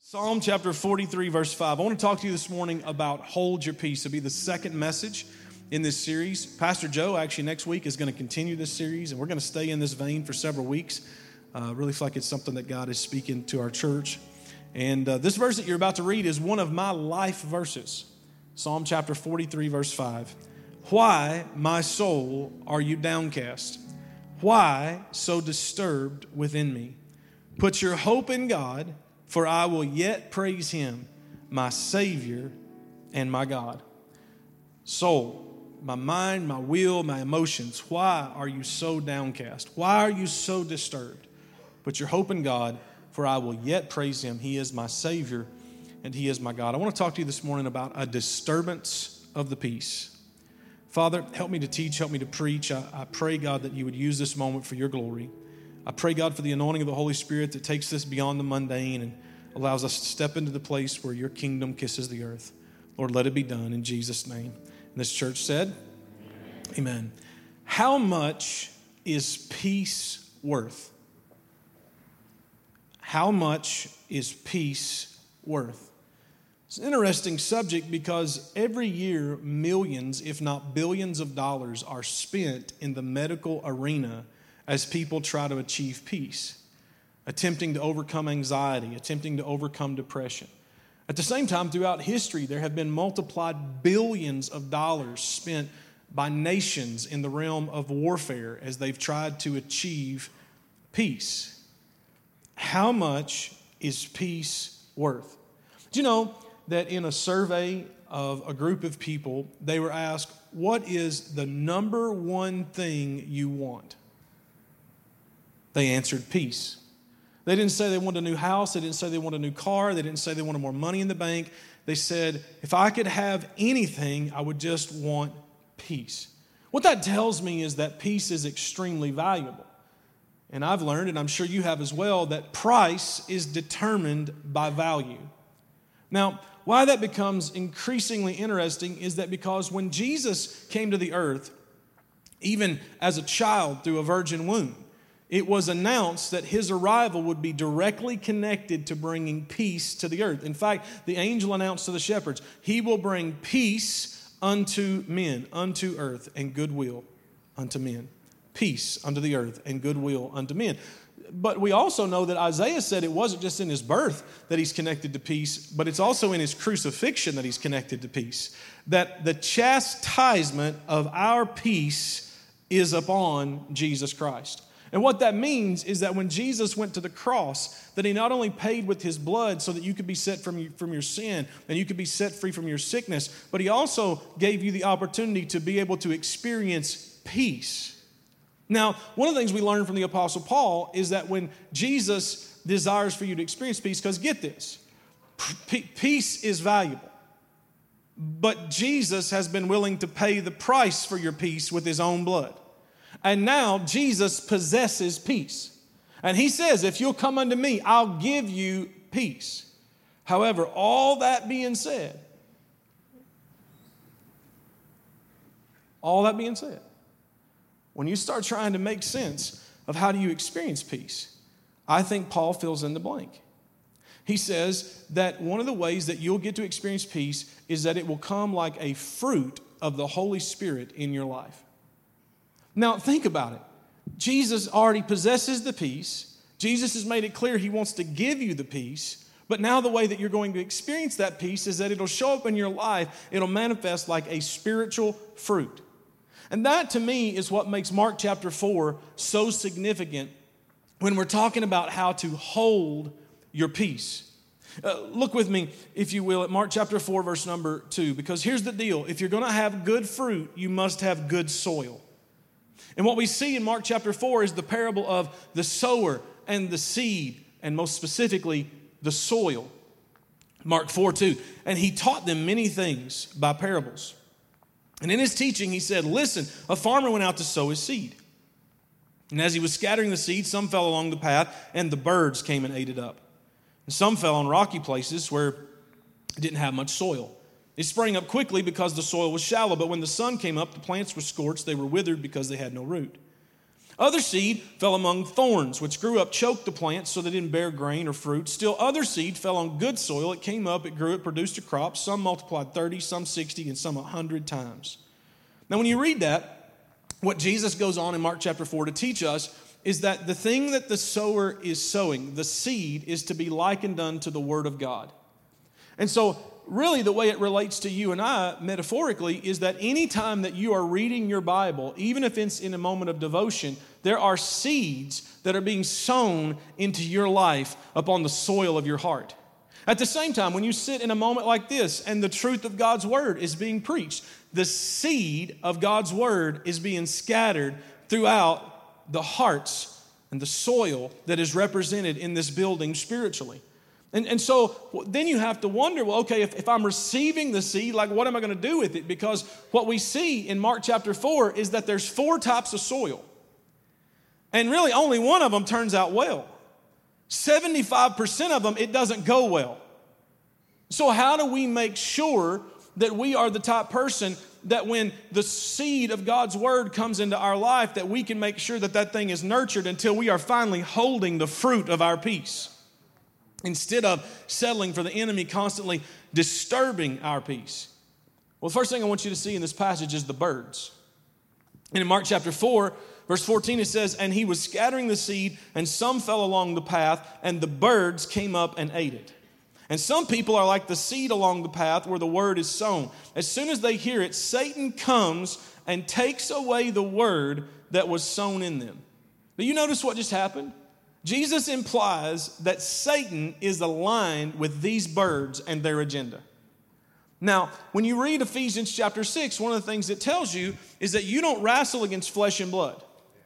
Psalm chapter 43, verse 5. I want to talk to you this morning about hold your peace. It'll be the second message in this series. Pastor Joe, actually next week, is going to continue this series, and we're going to stay in this vein for several weeks. Really feel like it's something that God is speaking to our church. And this verse that you're about to read is one of my life verses. Psalm chapter 43, verse 5. Why, my soul, are you downcast? Why so disturbed within me? Put your hope in God, for I will yet praise him, my Savior and my God. Soul, my mind, my will, my emotions, why are you so downcast? Why are you so disturbed? Put your hope in God, for I will yet praise him. He is my Savior and he is my God. I want to talk to you this morning about a disturbance of the peace. Father, help me to teach, help me to preach. I pray, God, that you would use this moment for your glory. I pray, God, for the anointing of the Holy Spirit that takes this beyond the mundane and allows us to step into the place where your kingdom kisses the earth. Lord, let it be done in Jesus' name. And this church said, Amen. How much is peace worth? How much is peace worth? It's an interesting subject because every year millions, if not billions of dollars are spent in the medical arena as people try to achieve peace, attempting to overcome anxiety, attempting to overcome depression. At the same time, throughout history, there have been multiplied billions of dollars spent by nations in the realm of warfare as they've tried to achieve peace. How much is peace worth? Do you know that in a survey of a group of people, they were asked, what is the number one thing you want? They answered peace. They didn't say they wanted a new house. They didn't say they wanted a new car. They didn't say they wanted more money in the bank. They said, if I could have anything, I would just want peace. What that tells me is that peace is extremely valuable. And I've learned, and I'm sure you have as well, that price is determined by value. Now, why that becomes increasingly interesting is that because when Jesus came to the earth, even as a child through a virgin womb, it was announced that his arrival would be directly connected to bringing peace to the earth. In fact, the angel announced to the shepherds, he will bring peace unto men, unto earth, and goodwill unto men. Peace unto the earth and goodwill unto men. But we also know that Isaiah said it wasn't just in his birth that he's connected to peace, but it's also in his crucifixion that he's connected to peace. That the chastisement of our peace is upon Jesus Christ. And what that means is that when Jesus went to the cross, that he not only paid with his blood so that you could be set from your sin and you could be set free from your sickness, but he also gave you the opportunity to be able to experience peace. Now, one of the things we learn from the Apostle Paul is that when Jesus desires for you to experience peace, because get this, peace is valuable. But Jesus has been willing to pay the price for your peace with his own blood. And now Jesus possesses peace. And he says, if you'll come unto me, I'll give you peace. However, all that being said, when you start trying to make sense of how do you experience peace, I think Paul fills in the blank. He says that one of the ways that you'll get to experience peace is that it will come like a fruit of the Holy Spirit in your life. Now, think about it. Jesus already possesses the peace. Jesus has made it clear he wants to give you the peace. But now the way that you're going to experience that peace is that it'll show up in your life. It'll manifest like a spiritual fruit. And that, to me, is what makes Mark chapter 4 so significant when we're talking about how to hold your peace. Look with me, if you will, at Mark chapter 4, verse number 2. Because here's the deal. If you're going to have good fruit, you must have good soil. And what we see in Mark chapter 4 is the parable of the sower and the seed, and most specifically, the soil. Mark 4:2. And he taught them many things by parables. And in his teaching, he said, listen, a farmer went out to sow his seed. And as he was scattering the seed, some fell along the path, and the birds came and ate it up. And some fell on rocky places where it didn't have much soil. It sprang up quickly because the soil was shallow, but when the sun came up, the plants were scorched, they were withered because they had no root. Other seed fell among thorns, which grew up, choked the plants so they didn't bear grain or fruit. Still other seed fell on good soil. It came up, it grew, it produced a crop. Some multiplied 30, some 60, and some 100 times. Now when you read that, what Jesus goes on in Mark chapter 4 to teach us is that the thing that the sower is sowing, the seed, is to be likened unto the Word of God. And so really the way it relates to you and I, metaphorically, is that any time that you are reading your Bible, even if it's in a moment of devotion, there are seeds that are being sown into your life upon the soil of your heart. At the same time, when you sit in a moment like this and the truth of God's Word is being preached, the seed of God's Word is being scattered throughout the hearts and the soil that is represented in this building spiritually. And so then you have to wonder, well, okay, if I'm receiving the seed, like what am I going to do with it? Because what we see in Mark chapter 4 is that there's 4 types of soil. And really only one of them turns out well. 75% of them, it doesn't go well. So how do we make sure that we are the type person that when the seed of God's Word comes into our life, that we can make sure that that thing is nurtured until we are finally holding the fruit of our peace, instead of settling for the enemy constantly disturbing our peace? Well, the first thing I want you to see in this passage is the birds. And in Mark chapter 4, verse 14, it says, "And he was scattering the seed, and some fell along the path, and the birds came up and ate it. And some people are like the seed along the path where the word is sown. As soon as they hear it, Satan comes and takes away the word that was sown in them." Do you notice what just happened? Jesus implies that Satan is aligned with these birds and their agenda. Now, when you read Ephesians chapter 6, one of the things it tells you is that you don't wrestle against flesh and blood.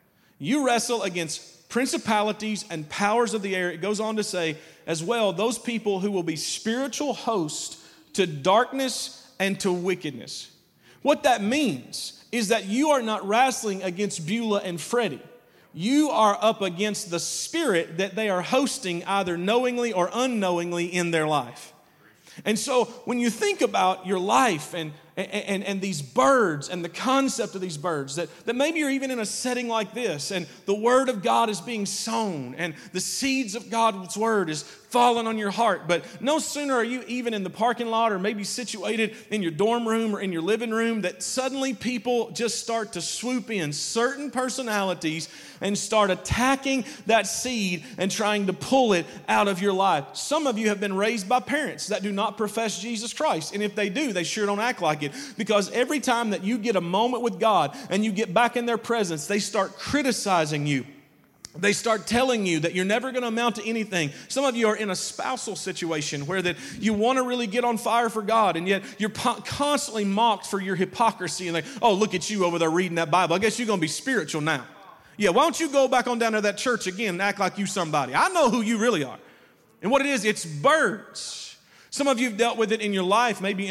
You wrestle against principalities and powers of the air. It goes on to say as well, those people who will be spiritual hosts to darkness and to wickedness. What that means is that you are not wrestling against Beulah and Freddie. You are up against the spirit that they are hosting either knowingly or unknowingly in their life. And so when you think about your life and these birds and the concept of these birds, that maybe you're even in a setting like this and the word of God is being sown and the seeds of God's word is falling on your heart. But no sooner are you even in the parking lot or maybe situated in your dorm room or in your living room that suddenly people just start to swoop in, certain personalities, and start attacking that seed and trying to pull it out of your life. Some of you have been raised by parents that do not profess Jesus Christ. And if they do, they sure don't act like it. Because every time that you get a moment with God and you get back in their presence, they start criticizing you. They start telling you that you're never going to amount to anything. Some of you are in a spousal situation where that you want to really get on fire for God, and yet you're constantly mocked for your hypocrisy. And oh, look at you over there reading that Bible. I guess you're going to be spiritual now. Yeah, why don't you go back on down to that church again and act like you somebody? I know who you really are. And what it is, it's birds. Some of you have dealt with it in your life, maybe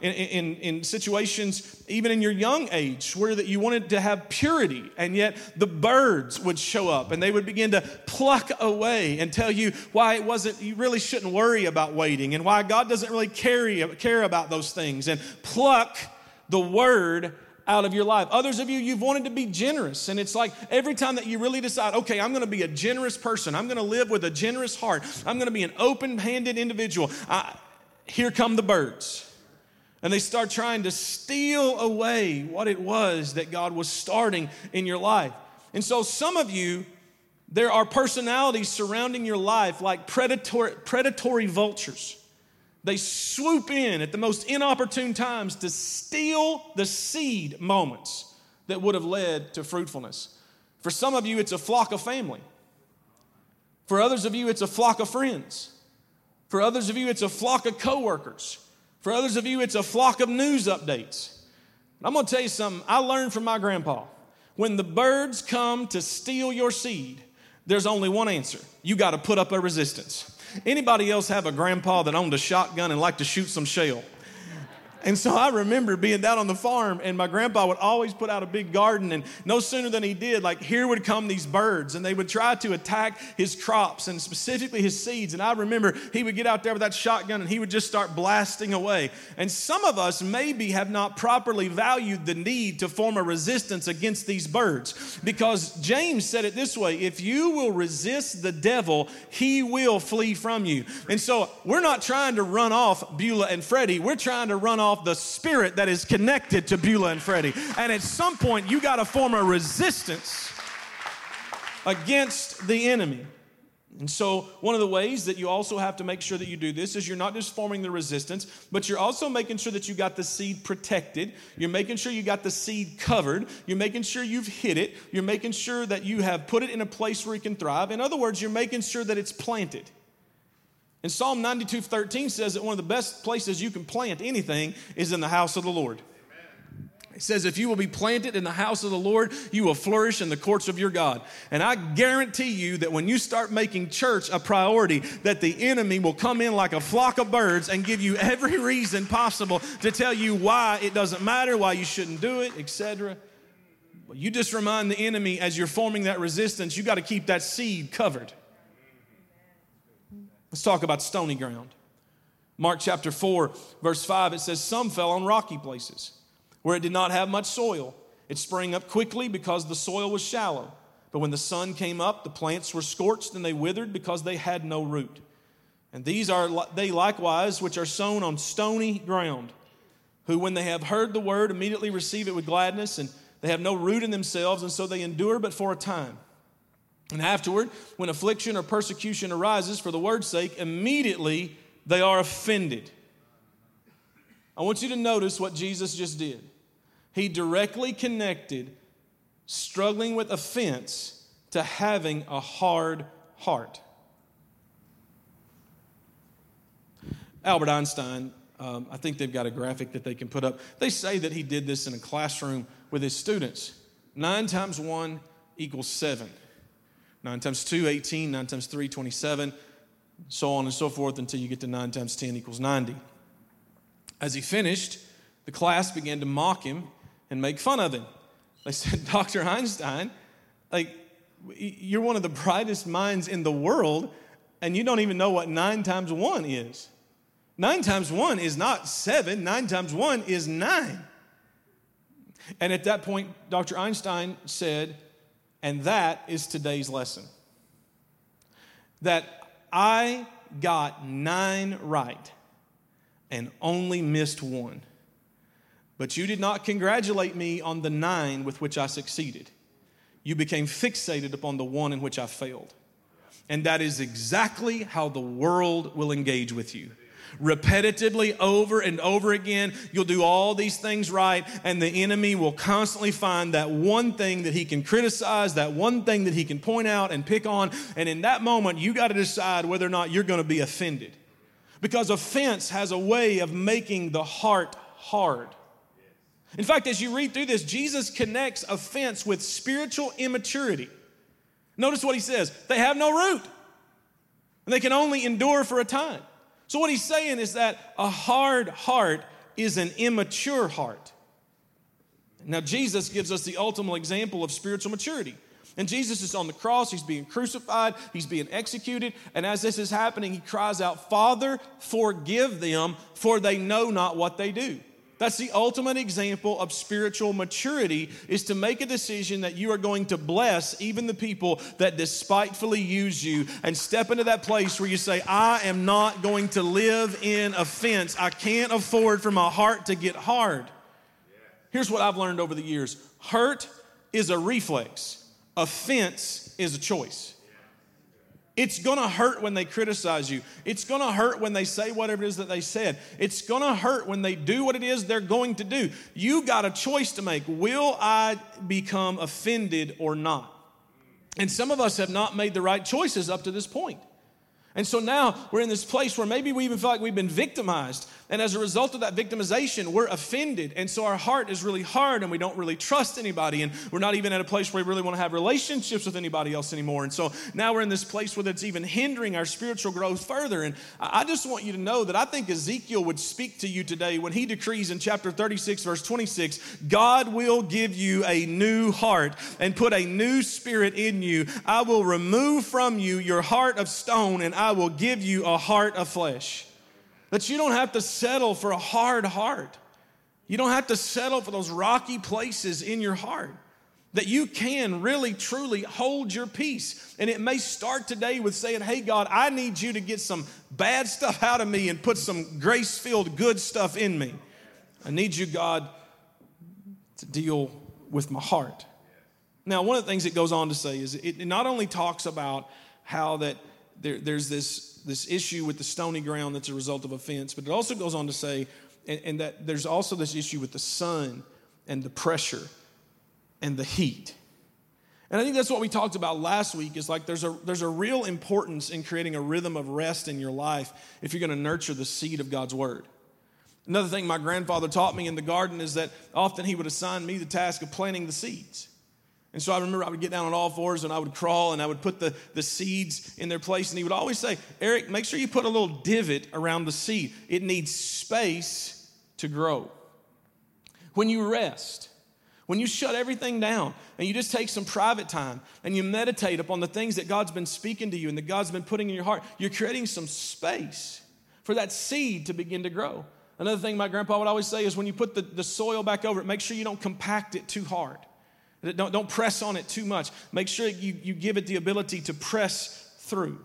in situations, even in your young age, where that you wanted to have purity, and yet the birds would show up and they would begin to pluck away and tell you why you really shouldn't worry about waiting and why God doesn't really care about those things, and pluck the word out of your life. Others of you, you've wanted to be generous, and it's like every time that you really decide, okay, I'm going to be a generous person, I'm going to live with a generous heart, I'm going to be an open-handed individual, here come the birds. And they start trying to steal away what it was that God was starting in your life. And so some of you, there are personalities surrounding your life like predatory vultures. They swoop in at the most inopportune times to steal the seed moments that would have led to fruitfulness. For some of you, it's a flock of family. For others of you, it's a flock of friends. For others of you, it's a flock of coworkers. For others of you, it's a flock of news updates. I'm going to tell you something I learned from my grandpa. When the birds come to steal your seed, there's only one answer. You got to put up a resistance. Anybody else have a grandpa that owned a shotgun and liked to shoot some shell? And so I remember being down on the farm, and my grandpa would always put out a big garden, and no sooner than he did, like here would come these birds, and they would try to attack his crops and specifically his seeds. And I remember he would get out there with that shotgun and he would just start blasting away. And some of us maybe have not properly valued the need to form a resistance against these birds, because James said it this way: if you will resist the devil, he will flee from you. And so we're not trying to run off Beulah and Freddie. We're trying to run off the spirit that is connected to Beulah and Freddie. And at some point, you got to form a resistance against the enemy. And so one of the ways that you also have to make sure that you do this is you're not just forming the resistance, but you're also making sure that you got the seed protected. You're making sure you got the seed covered. You're making sure you've hid it. You're making sure that you have put it in a place where it can thrive. In other words, you're making sure that it's planted. And Psalm 92:13 says that one of the best places you can plant anything is in the house of the Lord. Amen. It says, if you will be planted in the house of the Lord, you will flourish in the courts of your God. And I guarantee you that when you start making church a priority, that the enemy will come in like a flock of birds and give you every reason possible to tell you why it doesn't matter, why you shouldn't do it, etc. But you just remind the enemy, as you're forming that resistance, you got to keep that seed covered. Let's talk about stony ground. Mark chapter 4, verse 5, it says, some fell on rocky places where it did not have much soil. It sprang up quickly because the soil was shallow. But when the sun came up, the plants were scorched and they withered because they had no root. And these are they likewise which are sown on stony ground, who when they have heard the word immediately receive it with gladness, and they have no root in themselves, and so they endure but for a time. And afterward, when affliction or persecution arises for the word's sake, immediately they are offended. I want you to notice what Jesus just did. He directly connected struggling with offense to having a hard heart. Albert Einstein, I think they've got a graphic that they can put up. They say that he did this in a classroom with his students. 9 times 1 equals 7. 9 times 2, 18. 9 times 3, 27. So on and so forth until you get to 9 times 10 equals 90. As he finished, the class began to mock him and make fun of him. They said, Dr. Einstein, you're one of the brightest minds in the world, and you don't even know what 9 times 1 is. 9 times 1 is not 7. 9 times 1 is 9. And at that point, Dr. Einstein said, and that is today's lesson. That I got 9 right and only missed 1. But you did not congratulate me on the 9 with which I succeeded. You became fixated upon the 1 in which I failed. And that is exactly how the world will engage with you. Repetitively, over and over again, you'll do all these things right, and the enemy will constantly find that one thing that he can criticize, that one thing that he can point out and pick on, and in that moment, you got to decide whether or not you're going to be offended. Because offense has a way of making the heart hard. In fact, as you read through this, Jesus connects offense with spiritual immaturity. Notice what he says. They have no root, and they can only endure for a time. So what he's saying is that a hard heart is an immature heart. Now, Jesus gives us the ultimate example of spiritual maturity. And Jesus is on the cross. He's being crucified. He's being executed. And as this is happening, he cries out, Father, forgive them, for they know not what they do. That's the ultimate example of spiritual maturity, is to make a decision that you are going to bless even the people that despitefully use you, and step into that place where you say, I am not going to live in offense. I can't afford for my heart to get hard. Here's what I've learned over the years. Hurt is a reflex. Offense is a choice. It's going to hurt when they criticize you. It's going to hurt when they say whatever it is that they said. It's going to hurt when they do what it is they're going to do. You got a choice to make. Will I become offended or not? And some of us have not made the right choices up to this point. And so now we're in this place where maybe we even feel like we've been victimized. And as a result of that victimization, we're offended. And so our heart is really hard and we don't really trust anybody. And we're not even at a place where we really want to have relationships with anybody else anymore. And so now we're in this place where that's even hindering our spiritual growth further. And I just want you to know that I think Ezekiel would speak to you today when he decrees in chapter 36, verse 26, God will give you a new heart and put a new spirit in you. I will remove from you your heart of stone and I will give you a heart of flesh. That you don't have to settle for a hard heart. You don't have to settle for those rocky places in your heart. That you can really, truly hold your peace. And it may start today with saying, hey, God, I need you to get some bad stuff out of me and put some grace-filled good stuff in me. I need you, God, to deal with my heart. Now, one of the things it goes on to say is it not only talks about how that there's this issue with the stony ground that's a result of offense, but it also goes on to say, and that there's also this issue with the sun and the pressure and the heat. And I think that's what we talked about last week is like there's a real importance in creating a rhythm of rest in your life if you're going to nurture the seed of God's word. Another thing my grandfather taught me in the garden is that often he would assign me the task of planting the seeds. And so I remember I would get down on all fours and I would crawl and I would put the seeds in their place. And he would always say, Eric, make sure you put a little divot around the seed. It needs space to grow. When you rest, when you shut everything down and you just take some private time and you meditate upon the things that God's been speaking to you and that God's been putting in your heart, you're creating some space for that seed to begin to grow. Another thing my grandpa would always say is when you put the soil back over it, make sure you don't compact it too hard. Don't press on it too much. Make sure you give it the ability to press through.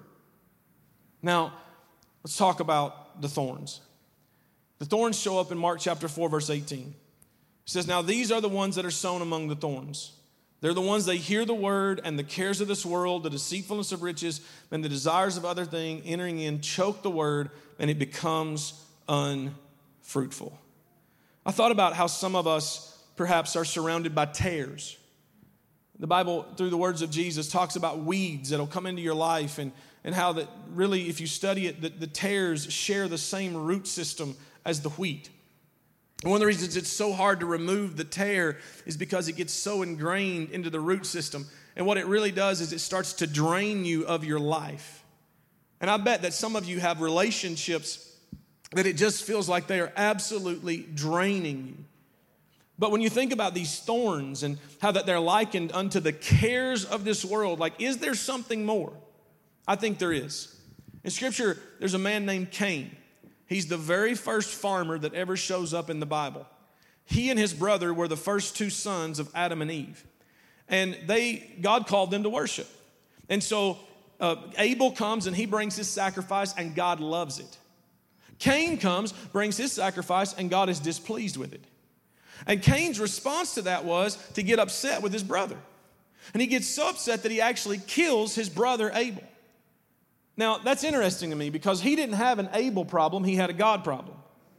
Now, let's talk about the thorns. The thorns show up in Mark chapter 4, verse 18. It says, now these are the ones that are sown among the thorns. They're the ones that hear the word and the cares of this world, the deceitfulness of riches, and the desires of other things entering in, choke the word, and it becomes unfruitful. I thought about how some of us perhaps are surrounded by tares. The Bible, through the words of Jesus, talks about weeds that'll come into your life and how that really, if you study it, the tares share the same root system as the wheat. And one of the reasons it's so hard to remove the tare is because it gets so ingrained into the root system. And what it really does is it starts to drain you of your life. And I bet that some of you have relationships that it just feels like they are absolutely draining you. But when you think about these thorns and how that they're likened unto the cares of this world, like, is there something more? I think there is. In Scripture, there's a man named Cain. He's the very first farmer that ever shows up in the Bible. He and his brother were the first two sons of Adam and Eve. And God called them to worship. And so Abel comes and he brings his sacrifice and God loves it. Cain comes, brings his sacrifice, and God is displeased with it. And Cain's response to that was to get upset with his brother. And he gets so upset that he actually kills his brother Abel. Now, that's interesting to me because he didn't have an Abel problem, he had a God problem.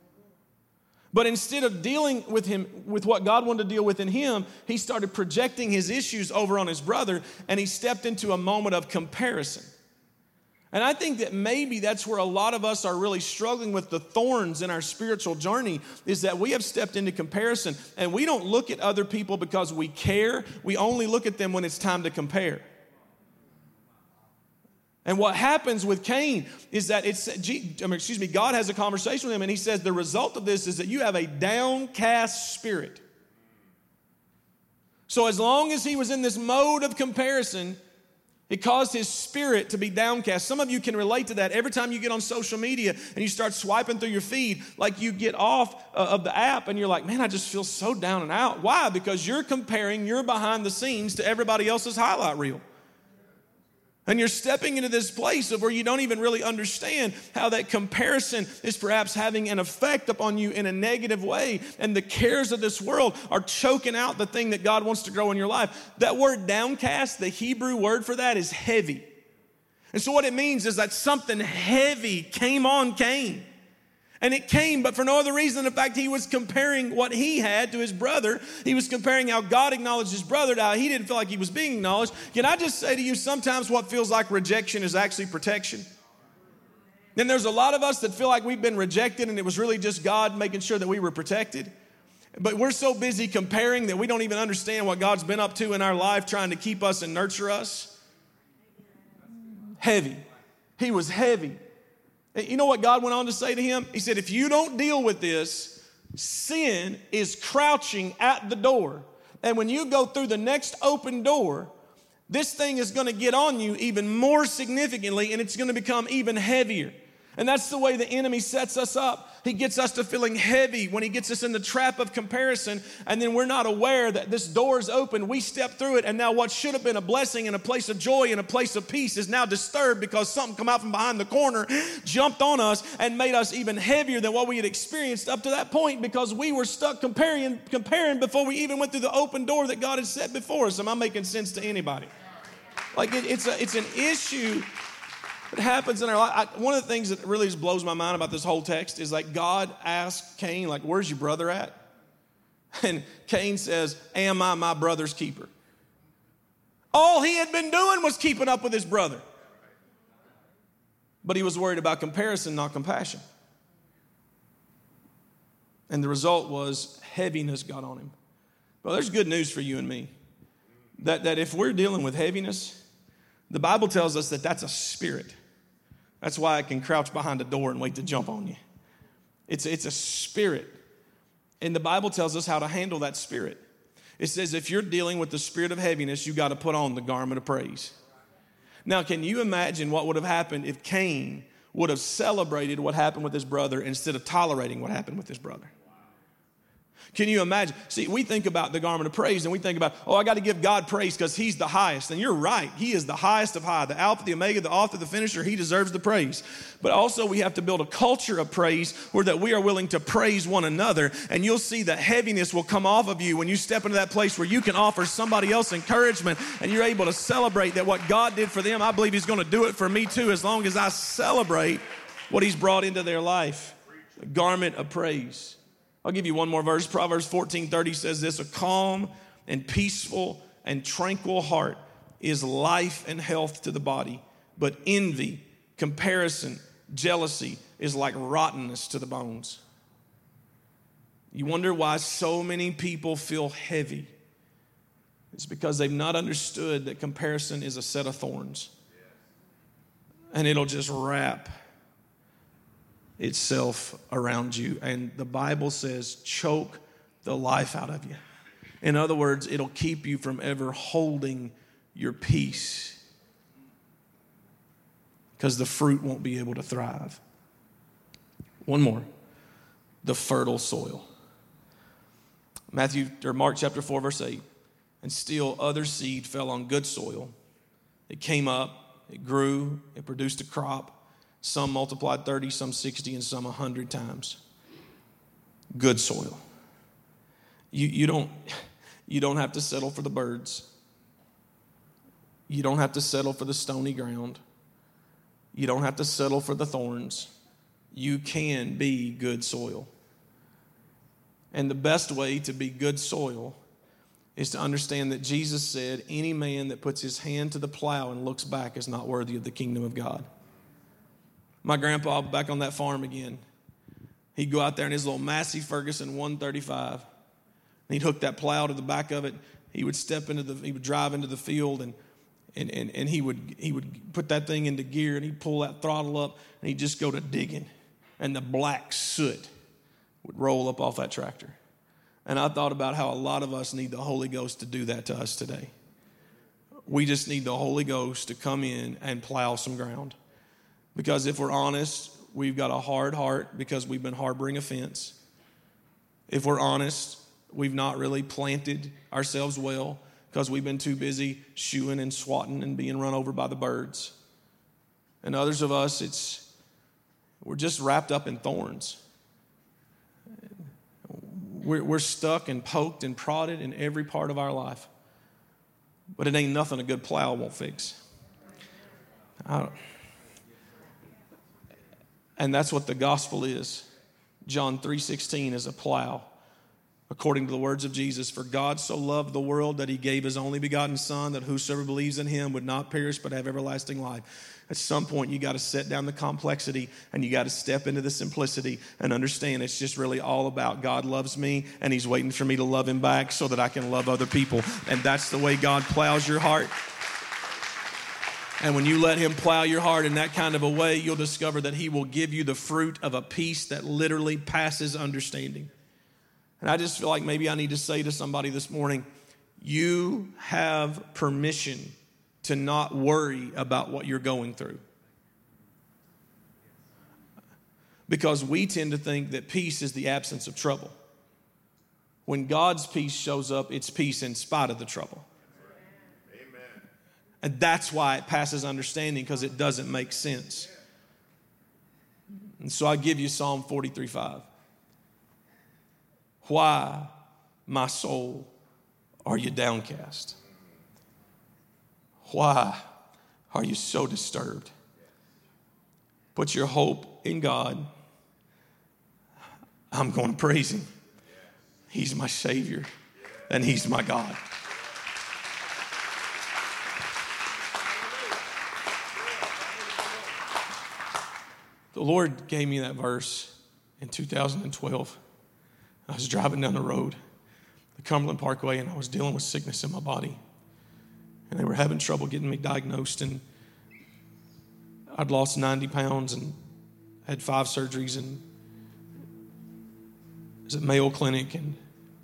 But instead of dealing with him with what God wanted to deal with in him, he started projecting his issues over on his brother, and he stepped into a moment of comparison. And I think that maybe that's where a lot of us are really struggling with the thorns in our spiritual journey, is that we have stepped into comparison and we don't look at other people because we care. We only look at them when it's time to compare. And what happens with Cain is that God has a conversation with him and he says the result of this is that you have a downcast spirit. So as long as he was in this mode of comparison, it caused his spirit to be downcast. Some of you can relate to that. Every time you get on social media and you start swiping through your feed, like you get off of the app and you're like, man, I just feel so down and out. Why? Because you're comparing your behind the scenes to everybody else's highlight reel. And you're stepping into this place of where you don't even really understand how that comparison is perhaps having an effect upon you in a negative way. And the cares of this world are choking out the thing that God wants to grow in your life. That word downcast, the Hebrew word for that is heavy. And so what it means is that something heavy came on Cain. And it came, but for no other reason than the fact he was comparing what he had to his brother. He was comparing how God acknowledged his brother to how he didn't feel like he was being acknowledged. Can I just say to you, sometimes what feels like rejection is actually protection? Then there's a lot of us that feel like we've been rejected and it was really just God making sure that we were protected. But we're so busy comparing that we don't even understand what God's been up to in our life trying to keep us and nurture us. Heavy. He was heavy. You know what God went on to say to him? He said, if you don't deal with this, sin is crouching at the door. And when you go through the next open door, this thing is going to get on you even more significantly, and it's going to become even heavier. And that's the way the enemy sets us up. He gets us to feeling heavy when he gets us in the trap of comparison, and then we're not aware that this door is open. We step through it, and now what should have been a blessing and a place of joy and a place of peace is now disturbed because something come out from behind the corner, jumped on us, and made us even heavier than what we had experienced up to that point because we were stuck comparing before we even went through the open door that God had set before us. Am I making sense to anybody? Like it's an issue. It happens in our life. One of the things that really just blows my mind about this whole text is like God asked Cain, like, where's your brother at? And Cain says, am I my brother's keeper? All he had been doing was keeping up with his brother. But he was worried about comparison, not compassion. And the result was heaviness got on him. Well, there's good news for you and me. That if we're dealing with heaviness, the Bible tells us that that's a spirit. That's why I can crouch behind a door and wait to jump on you. It's a spirit. And the Bible tells us how to handle that spirit. It says if you're dealing with the spirit of heaviness, you got to put on the garment of praise. Now, can you imagine what would have happened if Cain would have celebrated what happened with his brother instead of tolerating what happened with his brother? Can you imagine? See, we think about the garment of praise and we think about, I got to give God praise because he's the highest. And you're right. He is the highest of high, the Alpha, the Omega, the author, the finisher. He deserves the praise. But also we have to build a culture of praise where that we are willing to praise one another. And you'll see that heaviness will come off of you when you step into that place where you can offer somebody else encouragement and you're able to celebrate that what God did for them, I believe he's going to do it for me too, as long as I celebrate what he's brought into their life. The garment of praise. I'll give you one more verse. Proverbs 14:30 says this, a calm and peaceful and tranquil heart is life and health to the body, but envy, comparison, jealousy is like rottenness to the bones. You wonder why so many people feel heavy. It's because they've not understood that comparison is a set of thorns. And it'll just wrap itself around you. And the Bible says, choke the life out of you. In other words, it'll keep you from ever holding your peace because the fruit won't be able to thrive. One more, the fertile soil. Mark chapter 4, verse 8. And still other seed fell on good soil. It came up, it grew, it produced a crop. Some multiplied 30, some 60, and some 100 times. Good soil. You don't have to settle for the birds. You don't have to settle for the stony ground. You don't have to settle for the thorns. You can be good soil. And the best way to be good soil is to understand that Jesus said, any man that puts his hand to the plow and looks back is not worthy of the kingdom of God. My grandpa, back on that farm again, he'd go out there in his little Massey Ferguson 135, and he'd hook that plow to the back of it. He would he would drive into the field, and he would put that thing into gear, and he'd pull that throttle up, and he'd just go to digging, and the black soot would roll up off that tractor. And I thought about how a lot of us need the Holy Ghost to do that to us today. We just need the Holy Ghost to come in and plow some ground. Because if we're honest, we've got a hard heart because we've been harboring offense. If we're honest, we've not really planted ourselves well because we've been too busy shooing and swatting and being run over by the birds. And others of us, we're just wrapped up in thorns. We're stuck and poked and prodded in every part of our life. But it ain't nothing a good plow won't fix. And that's what the gospel is. John 3:16 is a plow. According to the words of Jesus, for God so loved the world that he gave his only begotten Son, that whosoever believes in him would not perish but have everlasting life. At some point, you got to set down the complexity and you got to step into the simplicity and understand it's just really all about God loves me and he's waiting for me to love him back so that I can love other people. And that's the way God plows your heart. And when you let him plow your heart in that kind of a way, you'll discover that he will give you the fruit of a peace that literally passes understanding. And I just feel like maybe I need to say to somebody this morning, you have permission to not worry about what you're going through. Because we tend to think that peace is the absence of trouble. When God's peace shows up, it's peace in spite of the trouble. Amen. And that's why it passes understanding, because it doesn't make sense. And so I give you Psalm 43:5. Why, my soul, are you downcast? Why are you so disturbed? Put your hope in God. I'm going to praise him. He's my Savior and he's my God. The Lord gave me that verse in 2012. I was driving down the road, the Cumberland Parkway, and I was dealing with sickness in my body. And they were having trouble getting me diagnosed. And I'd lost 90 pounds and had 5 surgeries. And I was at Mayo Clinic. And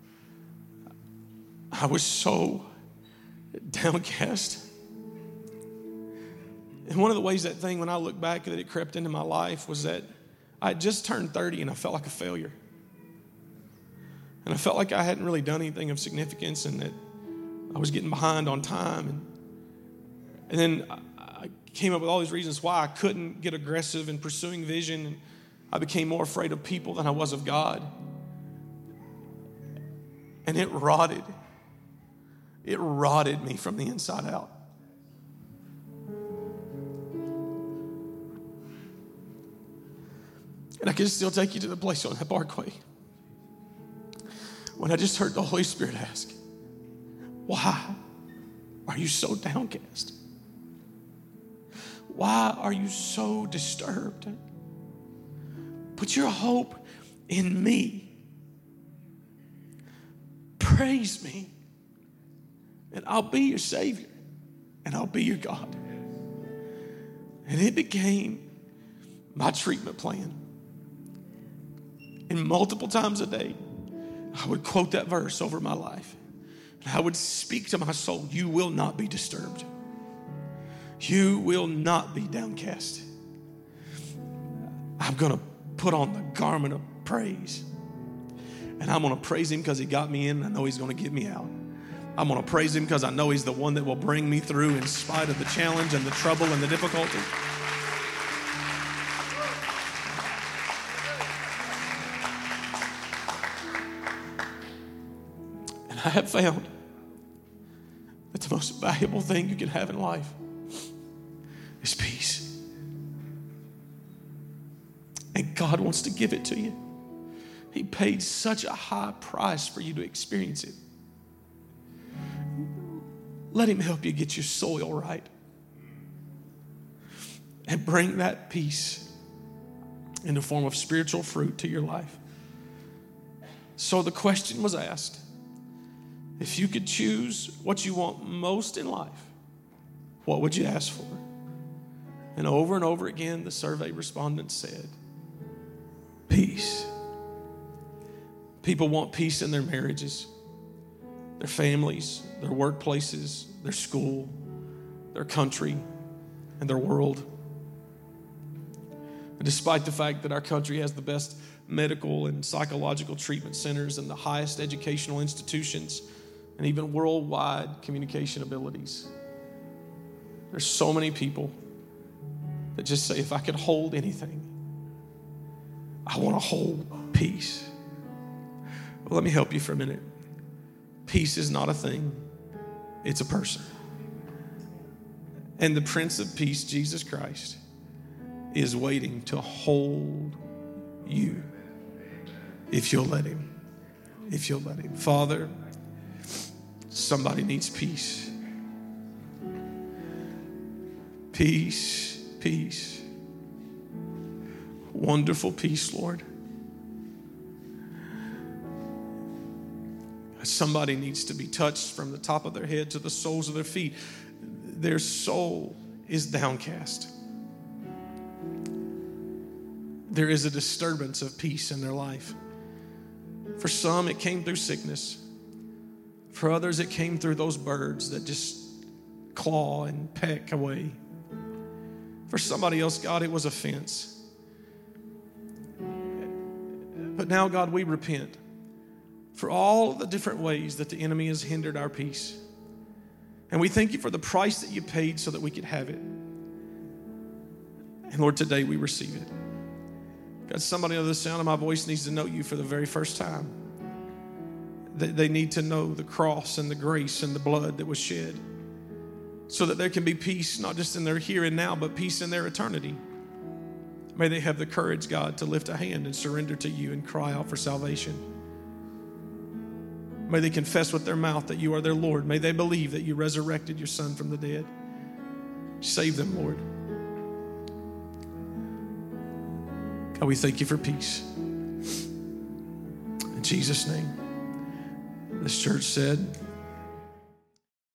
I was so downcast. And one of the ways that thing, when I look back, that it crept into my life was that I had just turned 30 and I felt like a failure. And I felt like I hadn't really done anything of significance and that I was getting behind on time. And then I came up with all these reasons why I couldn't get aggressive in pursuing vision. And I became more afraid of people than I was of God. And it rotted. It rotted me from the inside out. And I can still take you to the place on that parkway when I just heard the Holy Spirit ask, why are you so downcast? Why are you so disturbed? Put your hope in me. Praise me, and I'll be your Savior, and I'll be your God. And it became my treatment plan. And multiple times a day, I would quote that verse over my life. And I would speak to my soul, you will not be disturbed. You will not be downcast. I'm going to put on the garment of praise. And I'm going to praise him because he got me in. I know he's going to get me out. I'm going to praise him because I know he's the one that will bring me through in spite of the challenge and the trouble and the difficulty. I have found that the most valuable thing you can have in life is peace. And God wants to give it to you. He paid such a high price for you to experience it. Let him help you get your soil right and bring that peace in the form of spiritual fruit to your life. So the question was asked, if you could choose what you want most in life, what would you ask for? And over again, the survey respondents said, peace. People want peace in their marriages, their families, their workplaces, their school, their country, and their world. And despite the fact that our country has the best medical and psychological treatment centers and the highest educational institutions, and even worldwide communication abilities, there's so many people that just say, if I could hold anything, I want to hold peace. Well, let me help you for a minute. Peace is not a thing, it's a person. And the Prince of Peace, Jesus Christ, is waiting to hold you if you'll let him. if you'll let him. Father, somebody needs peace. Peace, peace. Wonderful peace, Lord. Somebody needs to be touched from the top of their head to the soles of their feet. Their soul is downcast. There is a disturbance of peace in their life. For some, it came through sickness. For others, it came through those birds that just claw and peck away. For somebody else, God, it was offense. But now, God, we repent for all the different ways that the enemy has hindered our peace. And we thank you for the price that you paid so that we could have it. And Lord, today we receive it. God, somebody under the sound of my voice needs to know you for the very first time. They need to know the cross and the grace and the blood that was shed so that there can be peace, not just in their here and now, but peace in their eternity. May they have the courage, God, to lift a hand and surrender to you and cry out for salvation. May they confess with their mouth that you are their Lord. May they believe that you resurrected your Son from the dead. Save them, Lord. God, we thank you for peace. In Jesus' name. This church said,